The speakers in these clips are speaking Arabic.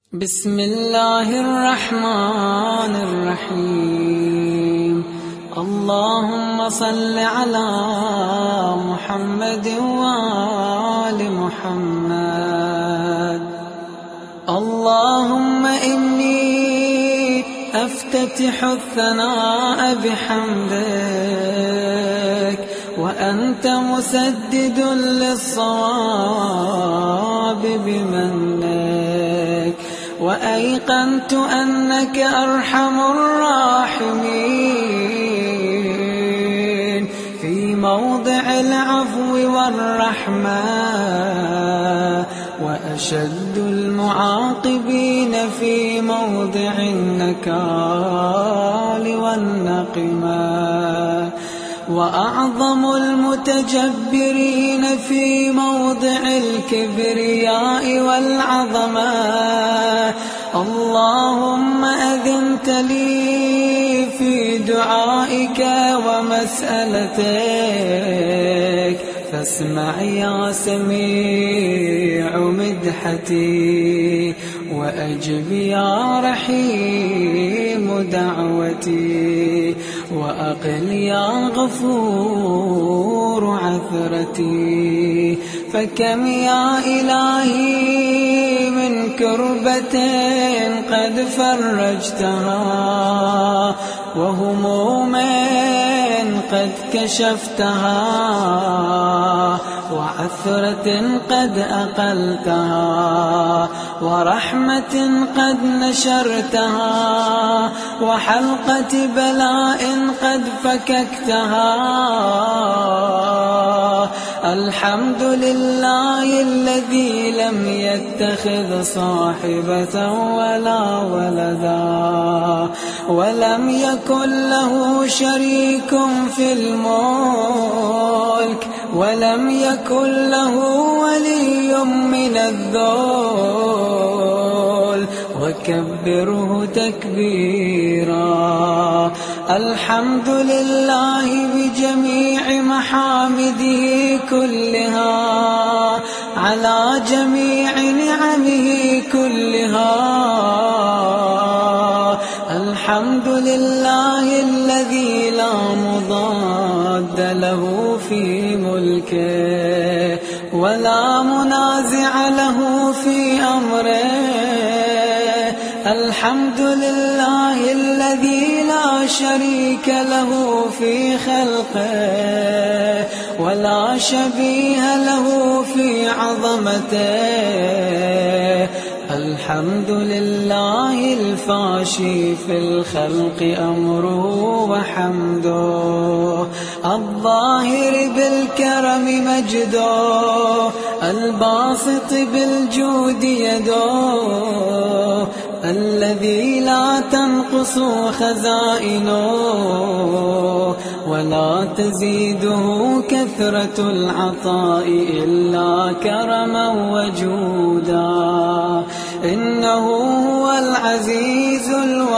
بسم الله الرحمن الرحيم. اللهم صل على محمد وآل محمد. اللهم إني أفتتح الثناء بحمدك وأنت مسدد للصواب بمنك، وأيقنت أنك أرحم الراحمين في موضع العفو والرحمة، وأشد المعاقبين في موضع النكال والنقمة، وأعظم المتجبرين في موضع الكبرياء والعظمة. اللهم أذنت لي في دعائك ومسألتك، فاسمع يا سميع مدحتي، وأجب يا رحيم دعوتي، وأقل يا غفور عثرتي. فكم يا إلهي من كربة قد فرجتها، وهموم قد كشفتها، وعثرة قد أقلتها، ورحمة قد نشرتها، وحلقة بلاء قد فككتها. الحمد لله الذي لم يتخذ صاحبة ولا ولدا، ولم يكن له شريك في الملك، ولم يكن له ولي من الذل، وكبره تكبيرا. الحمد لله بجميع محامده كلها، على جميع نعمه كلها. الحمد لله الذي لا مضاد له في ملكه، ولا منازع له في أمره. الحمد لله الذي لا شريك له في خلقه، ولا شبيه له في عظمته. الحمد لله الفاشي في الخلق أمره وحمده، الظاهر بالكرم مجده، الباسط بالجود يده، الذي لا تنقص خزائنه ولا تزيده كثرة العطاء إلا كرما وجودا. إنه هو العزيز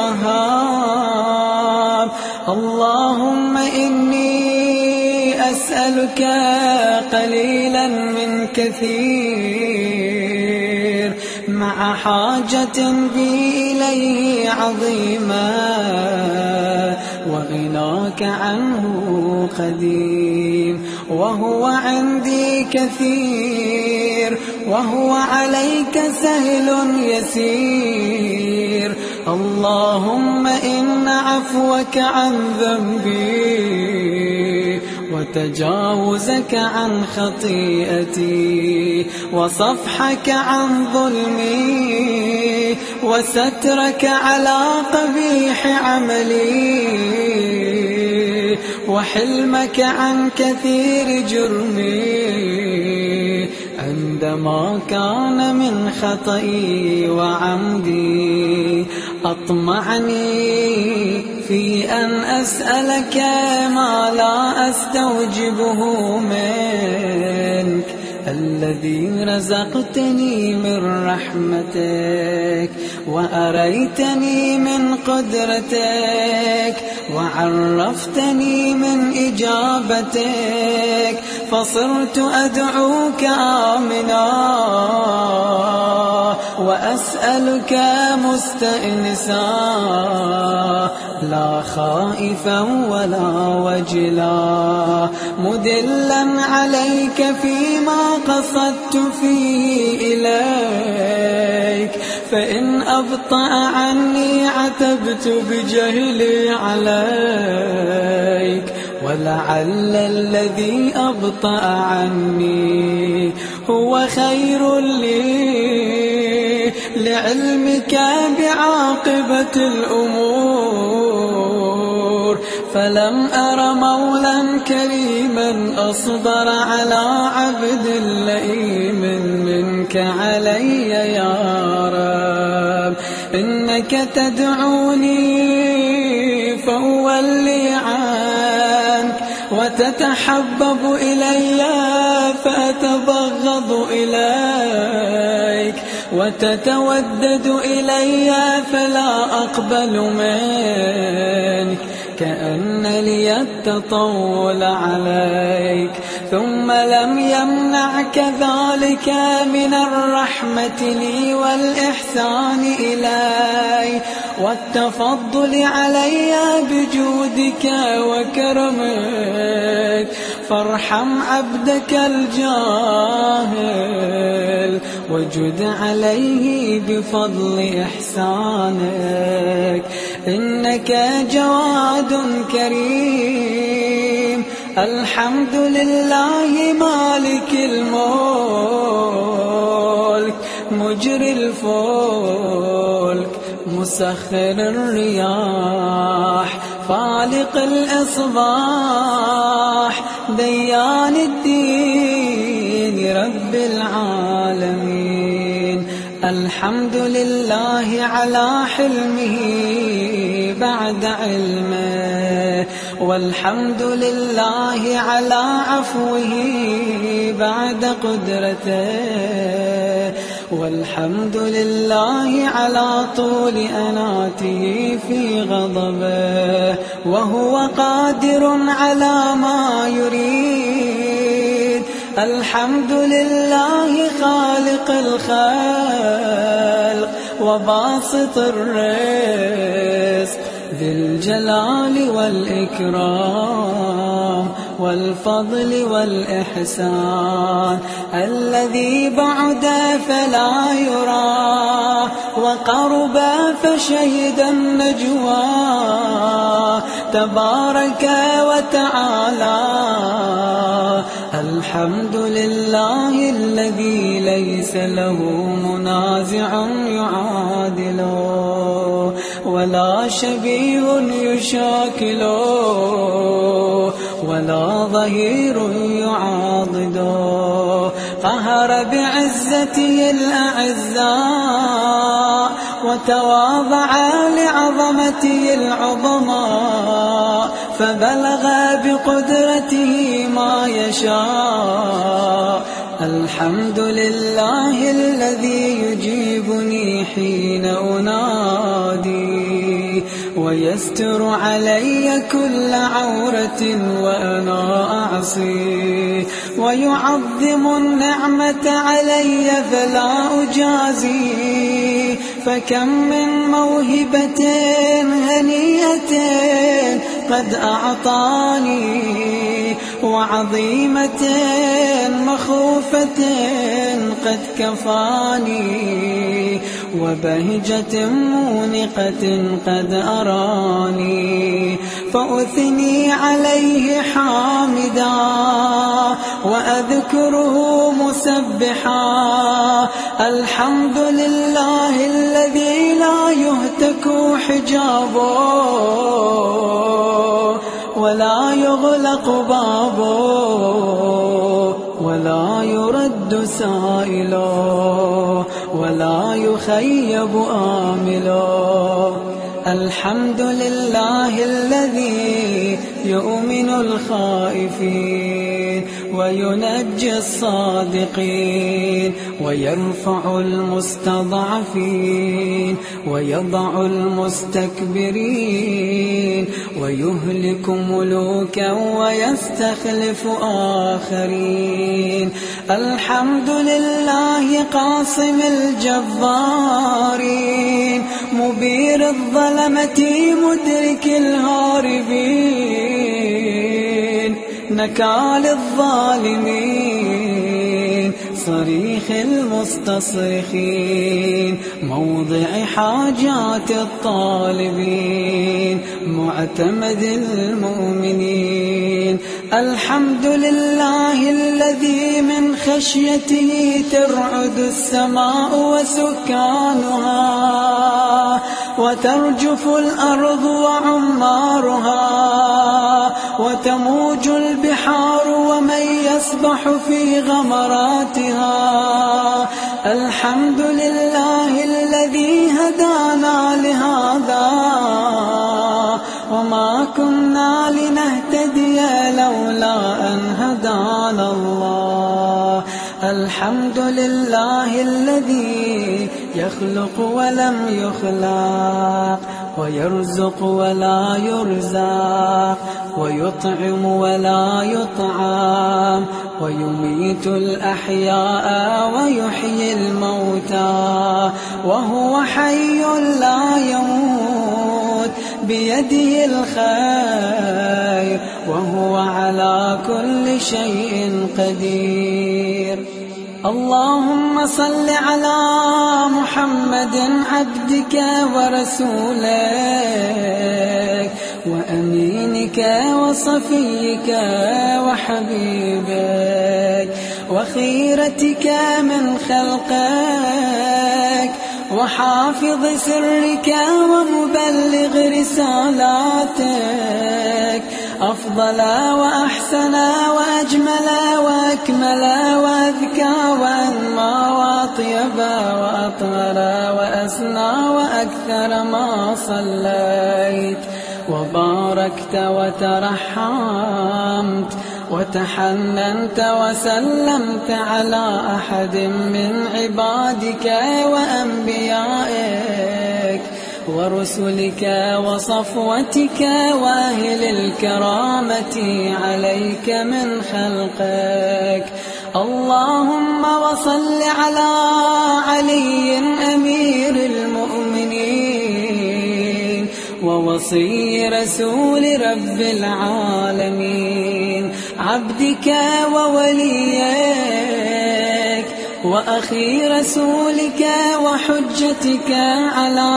الوهاب. اللهم إني أسألك قليلا من كثير، مع حاجة بي إليه عظيمة، وغناك عنه قديم، وهو عندي كثير، وهو عليك سهل يسير. اللهم إن عفوك عن ذنبي، وتجاوزك عن خطيئتي، وصفحك عن ظلمي، وسترك على قبيح عملي، وحلمك عن كثير جرمي، عندما كان من خطئي وعمدي. أطمعني في أن أسألك ما لا أستوجبه منك، الذي رزقتني من رحمتك، وأريتني من قدرتك، وعرفتني من إجابتك، فصرت أدعوك آمنا وأسألك مستأنسا لا خائفا ولا وجلا مدلا عليك فيما قصدت فيه إليك فإن أبطأ عني عتبت بجهلي عليك ولعل الذي أبطأ عني هو خير لي لعلمك بعاقبة الأمور فلم أر مولا كريما أصبر على عبد لئيم منك علي يا رب إنك تدعوني فأولي عنك وتتحبب إلي فأتبغض إليك وتتودد إلي فلا أقبل منك كأن لي التطول عليك ثم لم يمنعك ذلك من الرحمة لي والإحسان إلي والتفضل علي بجودك وكرمك فارحم عبدك الجاهل وجد عليه بفضل إحسانك إنك جواد كريم الحمد لله مالك الملك مجري الفلك مسخر الرياح فالق الإصباح ديان الدين رب العالمين الحمد لله على حلمه بعد علمه والحمد لله على عفوه بعد قدرته والحمد لله على طول أناته في غضبه وهو قادر على ما يريد الحمد لله خالق الخلق وباسط الرزق ذي الجلال والإكرام والفضل والإحسان الذي بعد فلا يرى وقرب فشهد النجوى تبارك وتعالى الحمد لله الذي ليس له منازع يعادله ولا شبيه يشاكله ولا ظهير يعاضده قهر بعزته الأعزاء وتواضع لعظمته العظماء فبلغ بقدرته ما يشاء الحمد لله الذي يجيبني حين أنادي ويستر علي كل عورة وأنا أعصي ويعظم النعمة علي فلا أجازي فكم من موهبة هنيئة قد أعطاني وعظيمة مخوفة قد كفاني وبهجة مونقة قد أراني فأثني عليه حامدا وأذكره مسبحا الحمد لله الذي لا يهتك حجابه ولا يغلق بابه ولا يرد سائله ولا يخيب آمله الحمد لله الذي يؤمن الخائفين وينجي الصادقين ويرفع المستضعفين ويضع المستكبرين ويهلك ملوكا ويستخلف آخرين. الحمد لله قاصم الجبارين مبير الظلمة مدرك الهاربين نكال الظالمين صريخ المستصرخين موضع حاجات الطالبين معتمد المؤمنين. الحمد لله الذي من خشيته ترعد السماء وسكانها وترجف الأرض وعمارها وتموج البحار ومن يسبح في غمراتها. الحمد لله الذي هدانا لهذا وما كنا لنهتدي لولا أن هدانا الله. الحمد لله الذي يخلق ولم يخلق ويرزق ولا يرزق ويطعم ولا يطعم ويميت الأحياء ويحيي الموتى وهو حي لا يموت بيده الخير وهو على كل شيء قدير. اللهم صل على محمد عبدك ورسولك وأمينك وصفيك وحبيبك وخيرتك من خلقك وحافظ سرك ومبلغ رسالاتك أفضل وأحسن وأجمل وأكمل وأذكى وأنمى وأطيب وأطهر وأسنى وأكثر ما صليت وباركت وترحمت وتحننت وسلمت على أحد من عبادك وأنبيائك ورسلك وصفوتك وأهل الكرامة عليك من خلقك. اللهم وصل على علي أمير المؤمنين ووصي رسول رب العالمين عبدك ووليك وأخي رسولك وحجتك على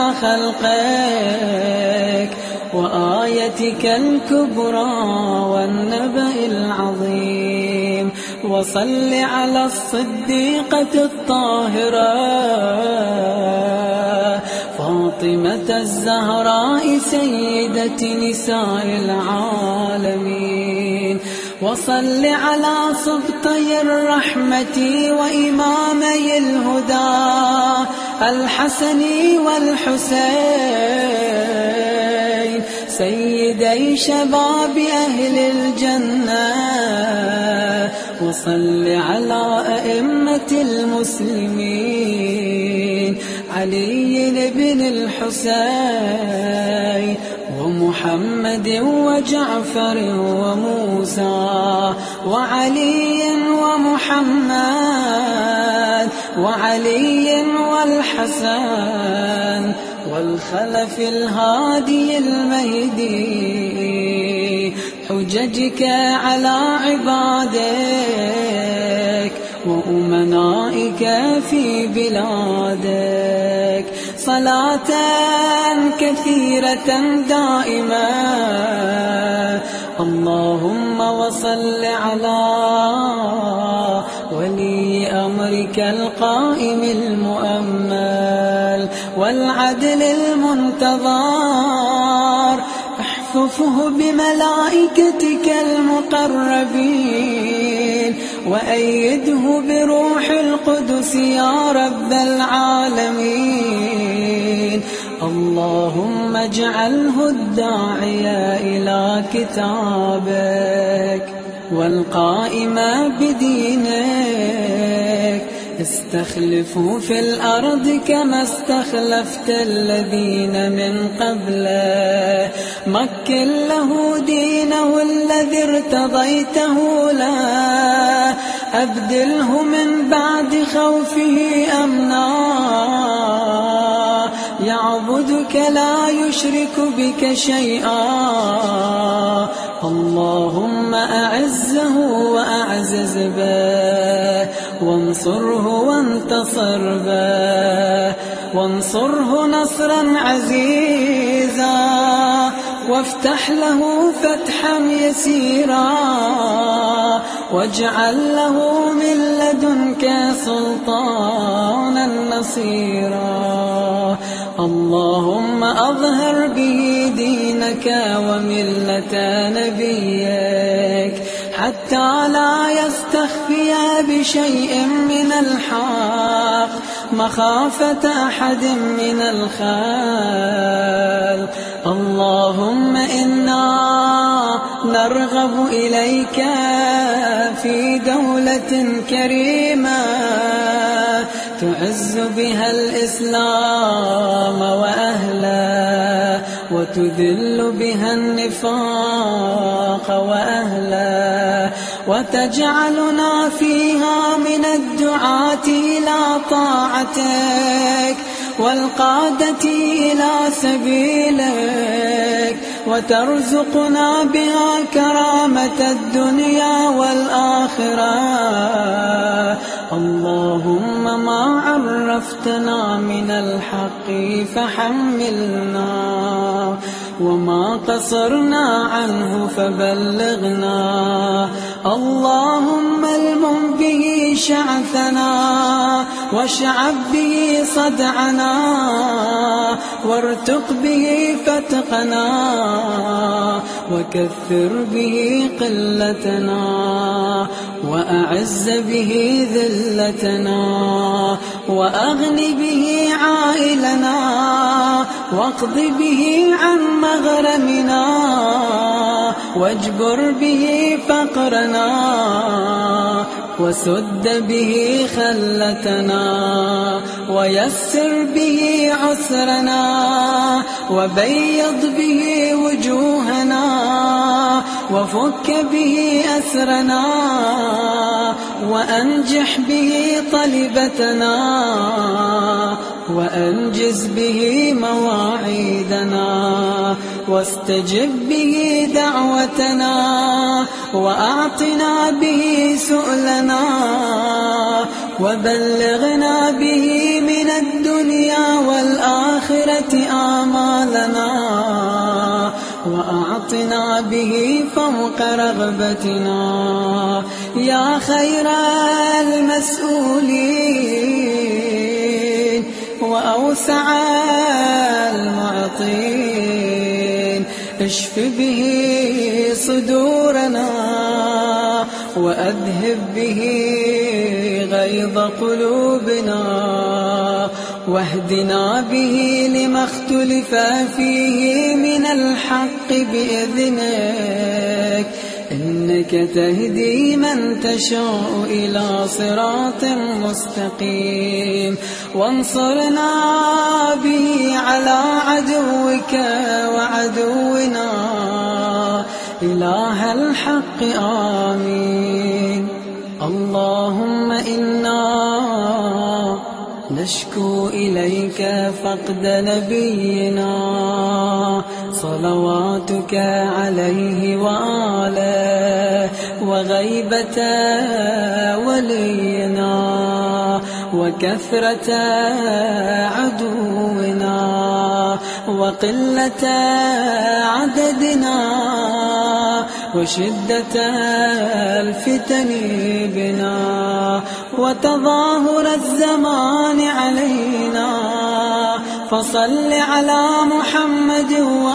خلقك وآيتك الكبرى والنبأ العظيم. وصل على الصديقة الطاهرة فاطمة الزهراء سيدة نساء العالمين. وصل على سبطي الرحمة وإمامي الهدى الحسن والحسين سيدي شباب أهل الجنة. وصل على أئمة المسلمين علي بن الحسين ومحمد وجعفر وموسى وعلي ومحمد وعلي والحسن والخلف الهادي المهدي حججك على عبادك وأمنائك في بلادك صلاة كثيرة دائمة. اللهم وصل على ولي أمرك القائم المؤمل والعدل المنتظر احفظه بملائكتك المقربين وأيده بروح القدس يا رب العالمين. اللهم اجعله الداعي إلى كتابك والقائمة بدينك. استخلفه في الأرض كما استخلفت الذين من قبله. مكن له دينه الذي ارتضيته له. أبدله من بعد خوفه أمنا. يعبدك لا يشرك بك شيئا. اللهم أعزه وأعزز به، وانصره وانتصر به، وانصره نصرا عزيزا، وافتح له فتحا يسيرا، واجعل له من لدنك سلطانا نصيرا. اللهم أظهر به دينك وملة نبيك، حتى لا يستخفي بشيء من الحق مخافة أحد من الخلق. اللهم إنا نرغب إليك في دولة كريمة تعز بها الإسلام وأهله، وتذل بها النفاق وأهله، وتجعلنا فيها من الدعاة إلى طاعتك والقادة إلى سبيلك، وترزقنا بها كرامة الدنيا والآخرة. اللهم ما عرفتنا من الحق فحملنا، وما قصرنا عنه فبلغنا. اللهم المم به شعثنا، واشعب به صدعنا، وارتق به فتقنا، وكثر به قلتنا، وأعز به ذلتنا، وأغن به عائلنا، واقض به عن مغرمنا، واجبر به فقرنا، وسد به خلتنا، ويسر به عسرنا، وبيض به وجوهنا، وفك به أسرنا، وأنجح به طلبتنا، وأنجز به مواعيدنا، واستجب به دعوتنا، وأعطنا به سؤلنا، وبلغنا به من الدنيا والآخرة آمالنا، وأعطنا به فوق رغبتنا يا خير المسؤولين وأوسع المعطين. اشف به صدورنا، وأذهب به غيظ قلوبنا، واهدنا به لما اختلف فيه من الحق بإذنك، إنك تهدي من تشاء إلى صراط مستقيم. وانصرنا به على عدوك وعدونا إله الحق. آمين. اللهم إنا نشكو إليك فقد نبينا صلواتك عليه وآله، وغيبة ولينا، وكثرة عدونا، وقلة عددنا، وشدة الفتن بنا، وتظاهر الزمان علينا. فصل على محمد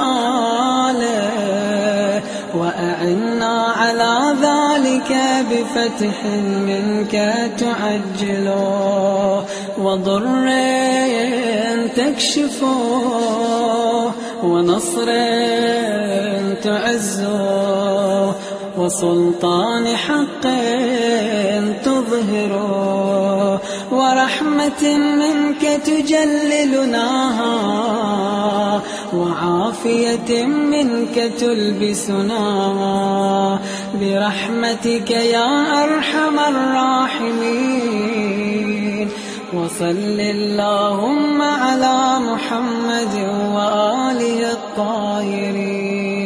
وآله، وأعنا على ذلك بفتح منك تعجله، وضر تكشفه، ونصر تعزه، وسلطان حق تظهر، ورحمة منك تجللناها، وعافية منك تلبسنا، برحمتك يا أرحم الراحمين. وصل اللهم على محمد وآله الطاهرين.